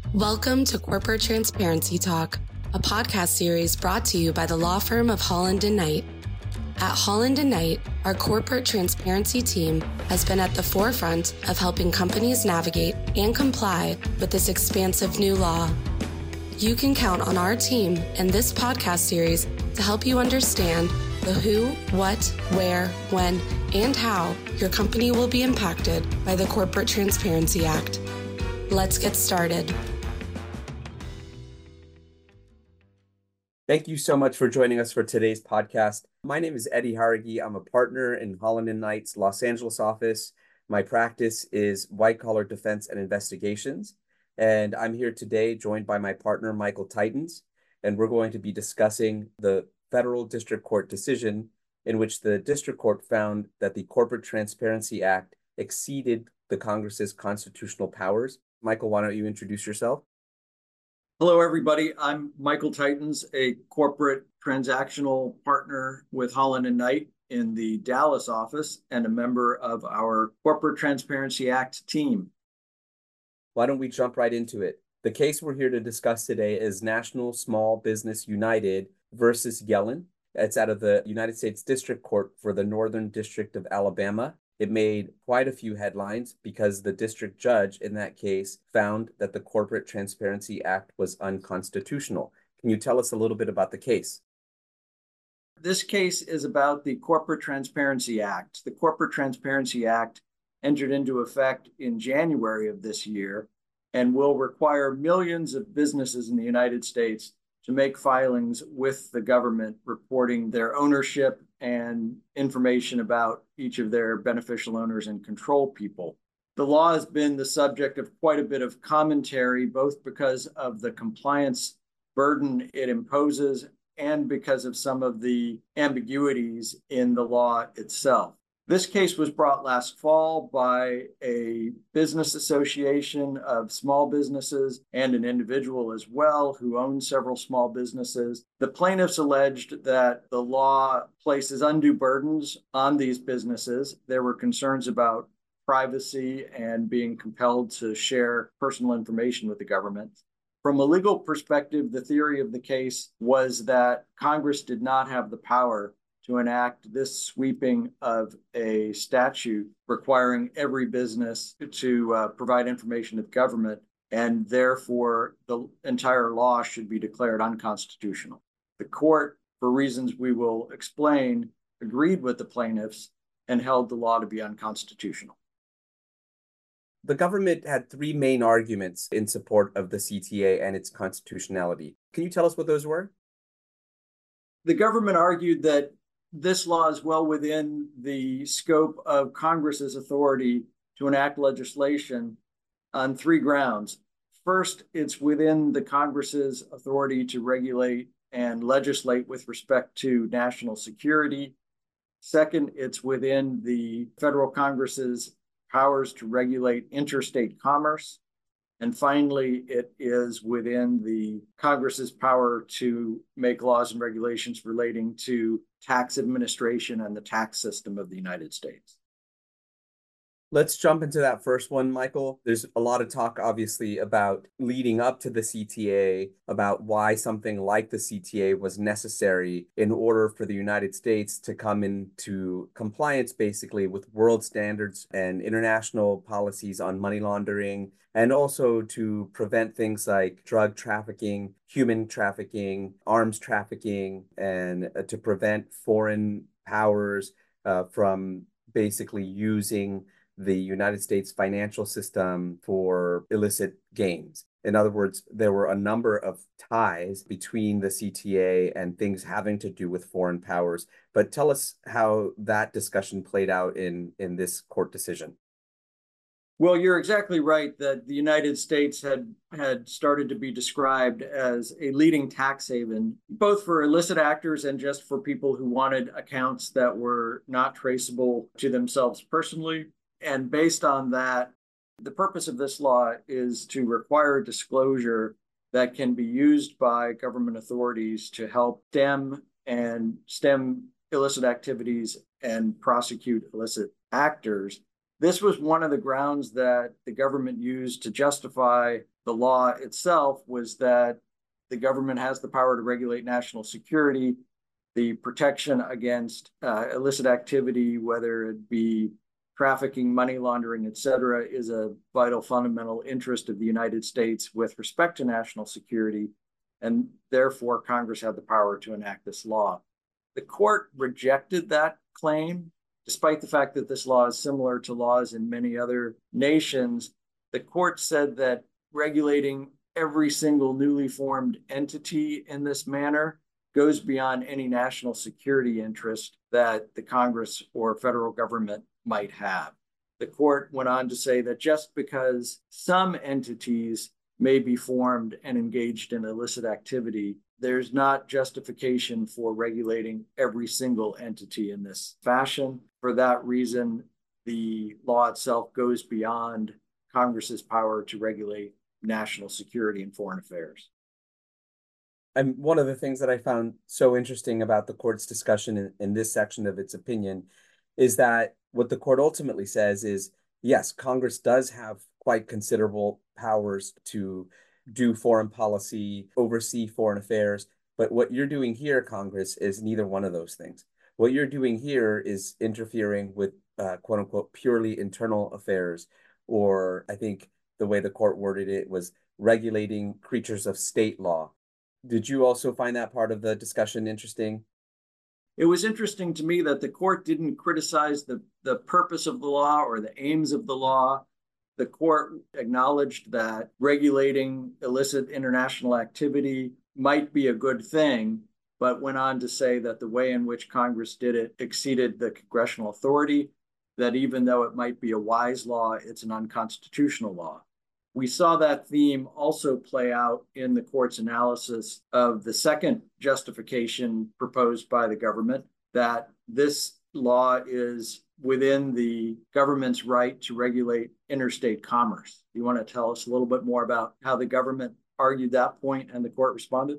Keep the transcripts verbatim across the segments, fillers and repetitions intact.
Welcome to Corporate Transparency Talk, a podcast series brought to you by the law firm of Holland and Knight. At Holland and Knight, our corporate transparency team has been at the forefront of helping companies navigate and comply with this expansive new law. You can count on our team and this podcast series to help you understand the who, what, where, when, and how your company will be impacted by the Corporate Transparency Act. Let's get started. Thank you so much for joining us for today's podcast. My name is Eddie Haragi. I'm a partner in Holland and Knight's Los Angeles office. My practice is white-collar defense and investigations. And I'm here today joined by my partner, Michael Titans. And we're going to be discussing the federal district court decision in which the district court found that the Corporate Transparency Act exceeded the Congress's constitutional powers. Michael, why don't you introduce yourself? Hello, everybody. I'm Michael Titans, a corporate transactional partner with Holland and Knight in the Dallas office and a member of our Corporate Transparency Act team. Why don't we jump right into it? The case we're here to discuss today is National Small Business United versus Yellen. It's out of the United States District Court for the Northern District of Alabama. It made quite a few headlines because the district judge in that case found that the Corporate Transparency Act was unconstitutional. Can you tell us a little bit about the case? This case is about the Corporate Transparency Act. The Corporate Transparency Act entered into effect in January of this year and will require millions of businesses in the United States to make filings with the government reporting their ownership and information about each of their beneficial owners and control people. The law has been the subject of quite a bit of commentary, both because of the compliance burden it imposes and because of some of the ambiguities in the law itself. This case was brought last fall by a business association of small businesses and an individual as well who owns several small businesses. The plaintiffs alleged that the law places undue burdens on these businesses. There were concerns about privacy and being compelled to share personal information with the government. From a legal perspective, the theory of the case was that Congress did not have the power to enact this sweeping of a statute requiring every business to uh, provide information to the government, and therefore the entire law should be declared unconstitutional. The court, for reasons we will explain, agreed with the plaintiffs and held the law to be unconstitutional. The government had three main arguments in support of the C T A and its constitutionality. Can you tell us what those were? The government argued that this law is well within the scope of Congress's authority to enact legislation on three grounds. First, it's within the Congress's authority to regulate and legislate with respect to national security. Second, it's within the federal Congress's powers to regulate interstate commerce. And finally, it is within the Congress's power to make laws and regulations relating to tax administration and the tax system of the United States. Let's jump into that first one, Michael. There's a lot of talk, obviously, about leading up to the C T A, about why something like the C T A was necessary in order for the United States to come into compliance, basically, with world standards and international policies on money laundering, and also to prevent things like drug trafficking, human trafficking, arms trafficking, and to prevent foreign powers uh, from basically using the United States financial system for illicit gains. In other words, there were a number of ties between the C T A and things having to do with foreign powers. But tell us how that discussion played out in, in this court decision. Well, you're exactly right that the United States had, had started to be described as a leading tax haven, both for illicit actors and just for people who wanted accounts that were not traceable to themselves personally. And based on that, the purpose of this law is to require disclosure that can be used by government authorities to help stem and stem illicit activities and prosecute illicit actors. This was one of the grounds that the government used to justify the law itself was that the government has the power to regulate national security, the protection against uh, illicit activity, whether it be trafficking, money laundering, et cetera, is a vital fundamental interest of the United States with respect to national security. And therefore, Congress had the power to enact this law. The court rejected that claim, despite the fact that this law is similar to laws in many other nations. The court said that regulating every single newly formed entity in this manner goes beyond any national security interest that the Congress or federal government might have. The court went on to say that just because some entities may be formed and engaged in illicit activity, there's not justification for regulating every single entity in this fashion. For that reason, the law itself goes beyond Congress's power to regulate national security and foreign affairs. And one of the things that I found so interesting about the court's discussion in, in this section of its opinion is that what the court ultimately says is, yes, Congress does have quite considerable powers to do foreign policy, oversee foreign affairs, but what you're doing here, Congress, is neither one of those things. What you're doing here is interfering with uh, quote unquote purely internal affairs, or I think the way the court worded it was regulating creatures of state law. Did you also find that part of the discussion interesting? It was interesting to me that the court didn't criticize the, the purpose of the law or the aims of the law. The court acknowledged that regulating illicit international activity might be a good thing, but went on to say that the way in which Congress did it exceeded the congressional authority, that even though it might be a wise law, it's an unconstitutional law. We saw that theme also play out in the court's analysis of the second justification proposed by the government, that this law is within the government's right to regulate interstate commerce. You want to tell us a little bit more about how the government argued that point and the court responded?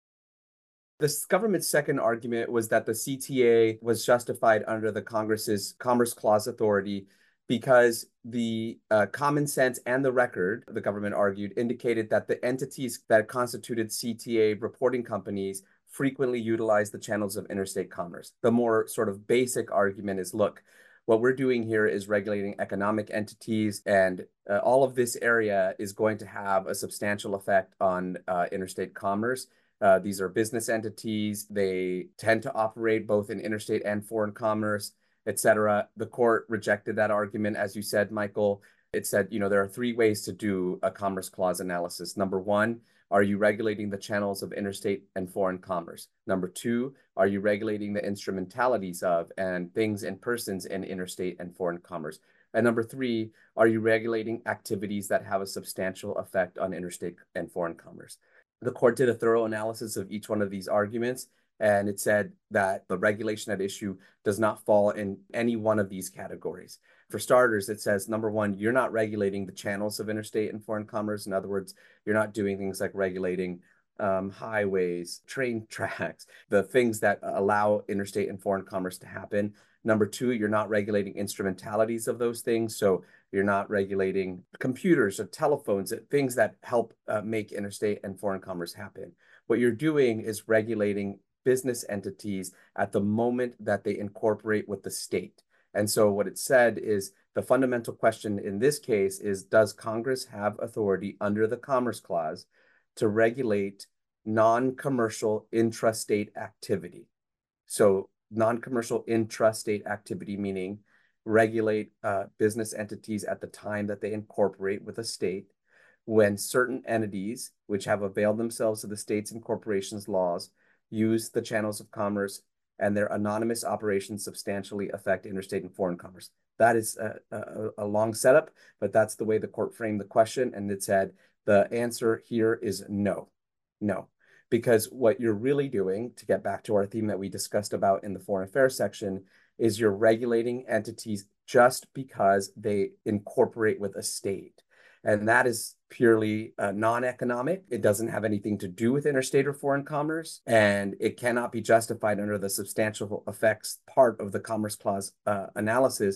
The government's second argument was that the C T A was justified under the Congress's Commerce Clause authority because the uh, common sense and the record, the government argued, indicated that the entities that constituted C T A reporting companies frequently utilize the channels of interstate commerce. The more sort of basic argument is, look, what we're doing here is regulating economic entities, and uh, all of this area is going to have a substantial effect on uh, interstate commerce. Uh, these are business entities. They tend to operate both in interstate and foreign commerce, et cetera. The court rejected that argument, as you said, Michael. It said, you know, there are three ways to do a Commerce Clause analysis. Number one, are you regulating the channels of interstate and foreign commerce? Number two, are you regulating the instrumentalities of and things and persons in interstate and foreign commerce? And number three, are you regulating activities that have a substantial effect on interstate and foreign commerce? The court did a thorough analysis of each one of these arguments, and it said that the regulation at issue does not fall in any one of these categories. For starters, it says, number one, you're not regulating the channels of interstate and foreign commerce. In other words, you're not doing things like regulating um, highways, train tracks, the things that allow interstate and foreign commerce to happen. Number two, you're not regulating instrumentalities of those things. So you're not regulating computers or telephones, things that help uh, make interstate and foreign commerce happen. What you're doing is regulating business entities at the moment that they incorporate with the state. And so what it said is the fundamental question in this case is, does Congress have authority under the Commerce Clause to regulate non-commercial intrastate activity? So non-commercial intrastate activity, meaning regulate uh, business entities at the time that they incorporate with a state, when certain entities which have availed themselves of the state's incorporations laws use the channels of commerce and their anonymous operations substantially affect interstate and foreign commerce. That is a, a, a long setup, but that's the way the court framed the question. And it said the answer here is no, no. Because what you're really doing, to get back to our theme that we discussed about in the foreign affairs section, is you're regulating entities just because they incorporate with a state. And that is purely uh, non-economic. It doesn't have anything to do with interstate or foreign commerce, and it cannot be justified under the substantial effects part of the Commerce Clause uh, analysis,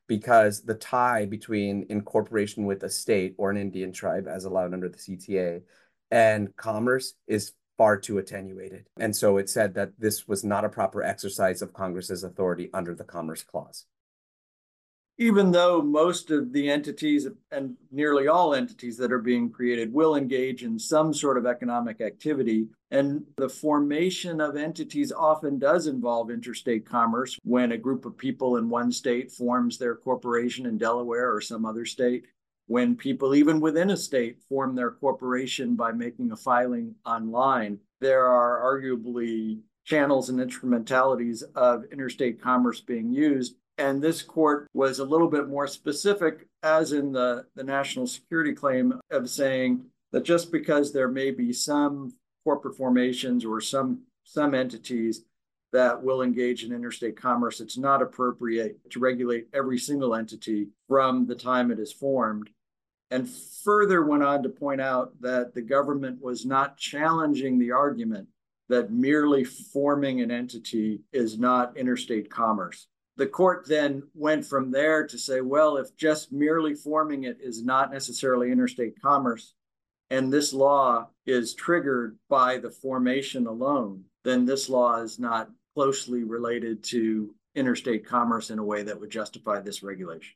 because the tie between incorporation with a state or an Indian tribe, as allowed under the C T A, and commerce is far too attenuated. And so it said that this was not a proper exercise of Congress's authority under the Commerce Clause. Even though most of the entities and nearly all entities that are being created will engage in some sort of economic activity, and the formation of entities often does involve interstate commerce when a group of people in one state forms their corporation in Delaware or some other state, when people even within a state form their corporation by making a filing online, there are arguably channels and instrumentalities of interstate commerce being used. And this court was a little bit more specific, as in the, the national security claim, of saying that just because there may be some corporate formations or some, some entities that will engage in interstate commerce, it's not appropriate to regulate every single entity from the time it is formed. And further went on to point out that the government was not challenging the argument that merely forming an entity is not interstate commerce. The court then went from there to say, well, if just merely forming it is not necessarily interstate commerce, and this law is triggered by the formation alone, then this law is not closely related to interstate commerce in a way that would justify this regulation.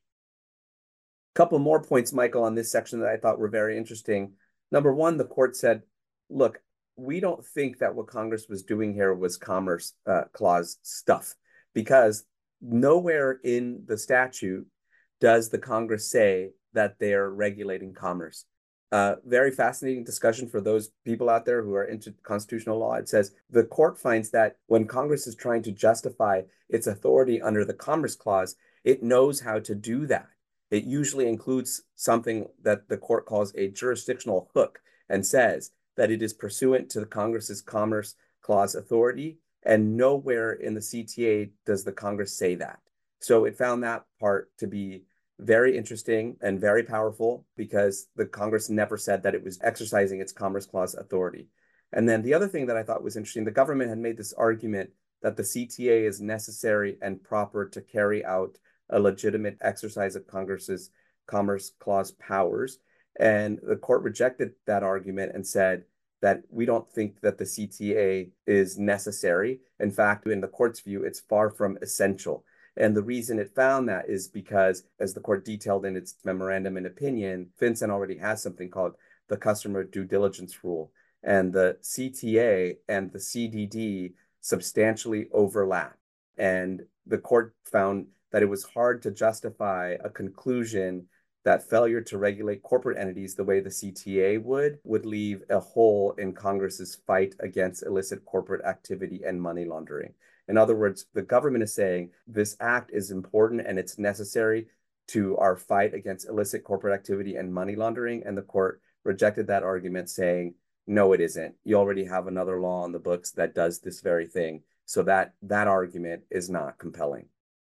A couple more points, Michael, on this section that I thought were very interesting. Number one, the court said, look, we don't think that what Congress was doing here was Commerce uh, Clause stuff, because nowhere in the statute does the Congress say that they're regulating commerce. Uh, very fascinating discussion for those people out there who are into constitutional law. It says the court finds that when Congress is trying to justify its authority under the Commerce Clause, it knows how to do that. It usually includes something that the court calls a jurisdictional hook and says that it is pursuant to the Congress's Commerce Clause authority. And nowhere in the C T A does the Congress say that. So it found that part to be very interesting and very powerful, because the Congress never said that it was exercising its Commerce Clause authority. And then the other thing that I thought was interesting, the government had made this argument that the C T A is necessary and proper to carry out a legitimate exercise of Congress's Commerce Clause powers. And the court rejected that argument and said that we don't think that the C T A is necessary. In fact, in the court's view, it's far from essential. And the reason it found that is because, as the court detailed in its memorandum and opinion, FinCEN already has something called the Customer Due Diligence Rule. And the C T A and the C D D substantially overlap. And the court found that it was hard to justify a conclusion that failure to regulate corporate entities the way the C T A would, would leave a hole in Congress's fight against illicit corporate activity and money laundering. In other words, the government is saying this act is important and it's necessary to our fight against illicit corporate activity and money laundering. And the court rejected that argument, saying, no, it isn't. You already have another law on the books that does this very thing. So that, that argument is not compelling.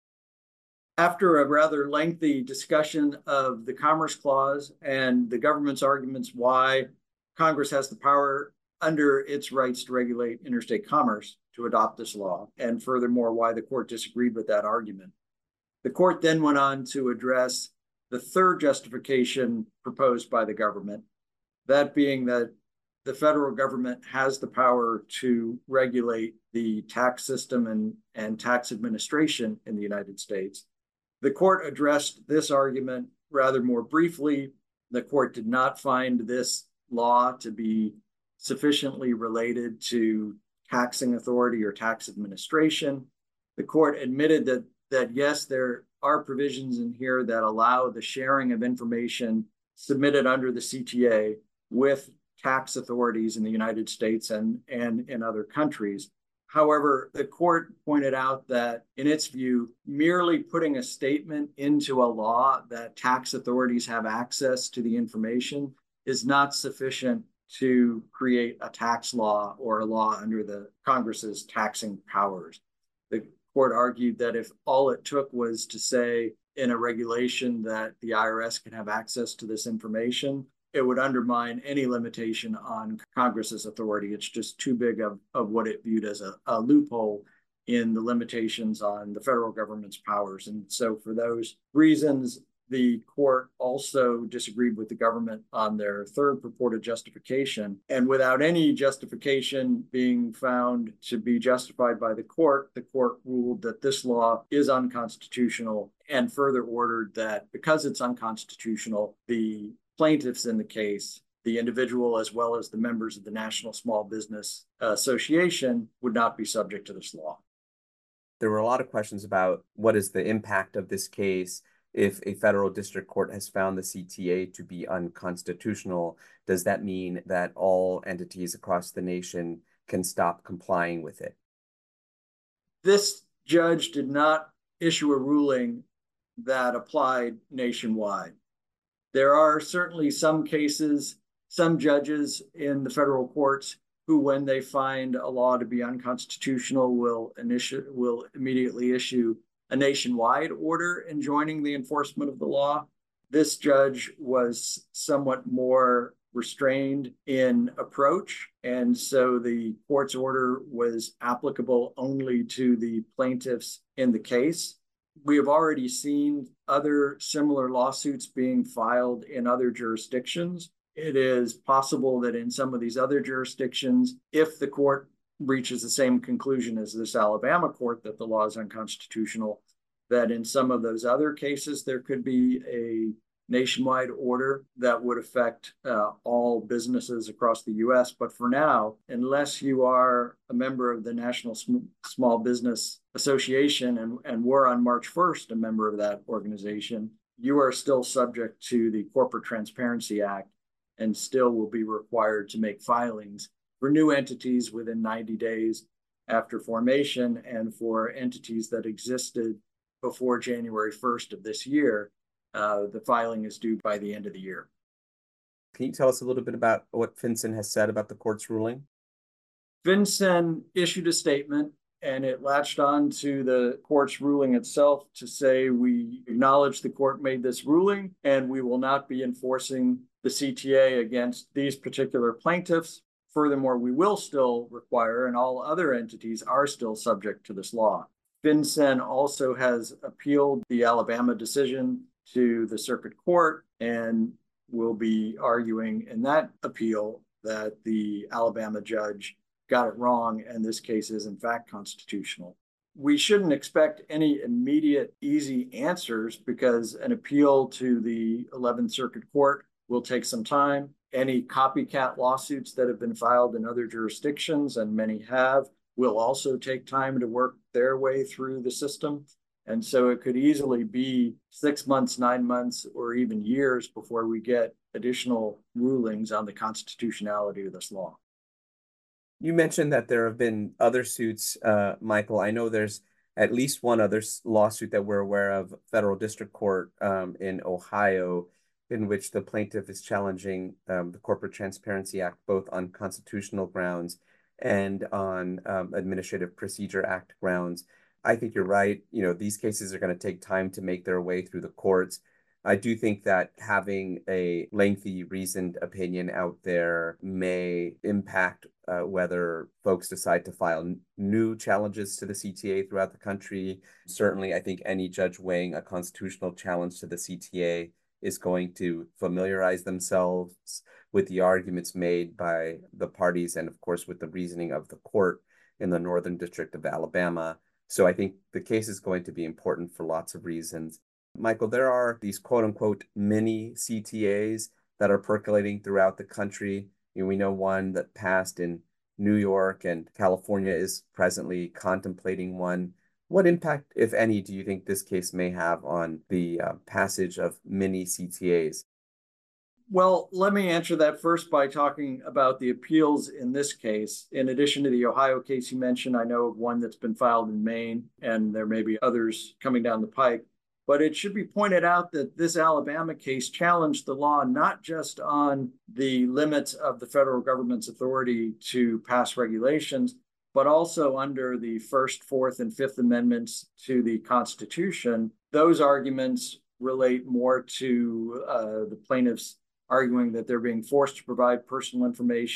After a rather lengthy discussion of the Commerce Clause and the government's arguments why Congress has the power under its rights to regulate interstate commerce to adopt this law, and furthermore, why the court disagreed with that argument, the court then went on to address the third justification proposed by the government, that being that the federal government has the power to regulate the tax system and, and tax administration in the United States. The court addressed this argument rather more briefly. The court did not find this law to be sufficiently related to taxing authority or tax administration. The court admitted that, that yes, there are provisions in here that allow the sharing of information submitted under the C T A with tax authorities in the United States and, and in other countries. However, the court pointed out that, in its view, merely putting a statement into a law that tax authorities have access to the information is not sufficient to create a tax law or a law under the Congress's taxing powers. The court argued that if all it took was to say in a regulation that the I R S can have access to this information, it would undermine any limitation on Congress's authority. It's just too big of, of what it viewed as a, a loophole in the limitations on the federal government's powers. And so for those reasons, the court also disagreed with the government on their third purported justification. And without any justification being found to be justified by the court, the court ruled that this law is unconstitutional and further ordered that because it's unconstitutional, the plaintiffs in the case, the individual as well as the members of the National Small Business Association, would not be subject to this law. There were a lot of questions about what is the impact of this case. If a federal district court has found the C T A to be unconstitutional, does that mean that all entities across the nation can stop complying with it? This judge did not issue a ruling that applied nationwide. There are certainly some cases, some judges in the federal courts who, when they find a law to be unconstitutional, will, initi- will immediately issue a nationwide order enjoining the enforcement of the law. This judge was somewhat more restrained in approach, and so the court's order was applicable only to the plaintiffs in the case. We have already seen other similar lawsuits being filed in other jurisdictions. It is possible that in some of these other jurisdictions, if the court reaches the same conclusion as this Alabama court that the law is unconstitutional, that in some of those other cases there could be a nationwide order that would affect uh, all businesses across the U S. But for now, unless you are a member of the National Sm- Small Business Association and, and were on March first a member of that organization, you are still subject to the Corporate Transparency Act and still will be required to make filings for new entities within ninety days after formation, and for entities that existed before January first of this year, uh, the filing is due by the end of the year. Can you tell us a little bit about what FinCEN has said about the court's ruling? FinCEN issued a statement, and it latched on to the court's ruling itself to say, we acknowledge the court made this ruling, and we will not be enforcing the C T A against these particular plaintiffs. Furthermore, we will still require, and all other entities are still subject to this law. FinCEN also has appealed the Alabama decision to the circuit court and will be arguing in that appeal that the Alabama judge got it wrong and this case is in fact constitutional. We shouldn't expect any immediate easy answers because an appeal to the eleventh Circuit Court will take some time. Any copycat lawsuits that have been filed in other jurisdictions, and many have, will also take time to work their way through the system. And so it could easily be six months, nine months, or even years before we get additional rulings on the constitutionality of this law. You mentioned that there have been other suits, uh, Michael. I know there's at least one other lawsuit that we're aware of, federal district court um, in Ohio, in which the plaintiff is challenging um, the Corporate Transparency Act, both on constitutional grounds and on um, Administrative Procedure Act grounds. I think you're right. You know, these cases are going to take time to make their way through the courts. I do think that having a lengthy, reasoned opinion out there may impact uh, whether folks decide to file n- new challenges to the C T A throughout the country. Certainly, I think any judge weighing a constitutional challenge to the C T A is going to familiarize themselves with the arguments made by the parties and, of course, with the reasoning of the court in the Northern District of Alabama. So I think the case is going to be important for lots of reasons. Michael, there are these quote unquote mini C T As that are percolating throughout the country. You know, we know one that passed in New York, and California is presently contemplating one. What impact, if any, do you think this case may have on the uh, passage of mini C T As? Well, let me answer that first by talking about the appeals in this case. In addition to the Ohio case you mentioned, I know of one that's been filed in Maine, and there may be others coming down the pike. But it should be pointed out that this Alabama case challenged the law not just on the limits of the federal government's authority to pass regulations, but also under the First, Fourth, and Fifth Amendments to the Constitution. Those arguments relate more to uh, the plaintiffs arguing that they're being forced to provide personal information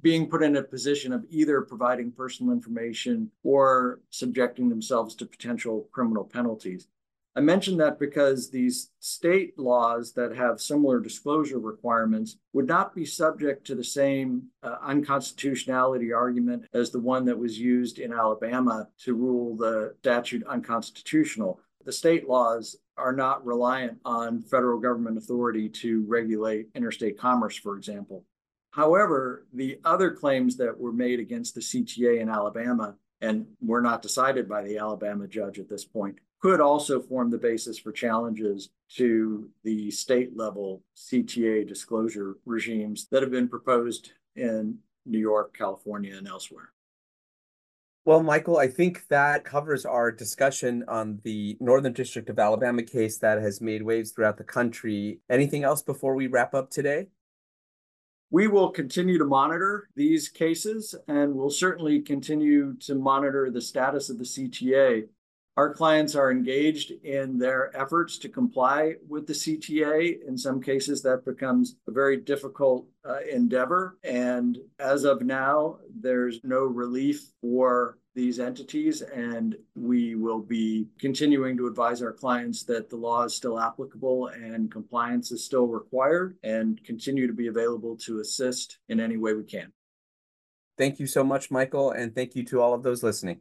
being put in a position of either providing personal information or subjecting themselves to potential criminal penalties. I mention that because these state laws that have similar disclosure requirements would not be subject to the same uh, unconstitutionality argument as the one that was used in Alabama to rule the statute unconstitutional. The state laws are not reliant on federal government authority to regulate interstate commerce, for example. However, the other claims that were made against the C T A in Alabama, and were not decided by the Alabama judge at this point, could also form the basis for challenges to the state level C T A disclosure regimes that have been proposed in New York, California, and elsewhere. Well, Michael, I think that covers our discussion on the Northern District of Alabama case that has made waves throughout the country. Anything else before we wrap up today? We will continue to monitor these cases, and we'll certainly continue to monitor the status of the C T A. Our clients are engaged in their efforts to comply with the C T A. In some cases, that becomes a very difficult uh, endeavor. And as of now, there's no relief for these entities, and we will be continuing to advise our clients that the law is still applicable and compliance is still required, and continue to be available to assist in any way we can. Thank you so much, Michael, and thank you to all of those listening.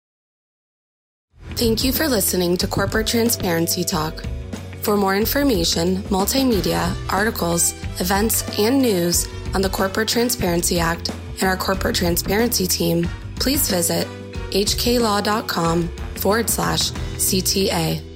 Thank you for listening to Corporate Transparency Talk. For more information, multimedia, articles, events, and news on the Corporate Transparency Act and our Corporate Transparency team, please visit hklaw.com forward slash CTA.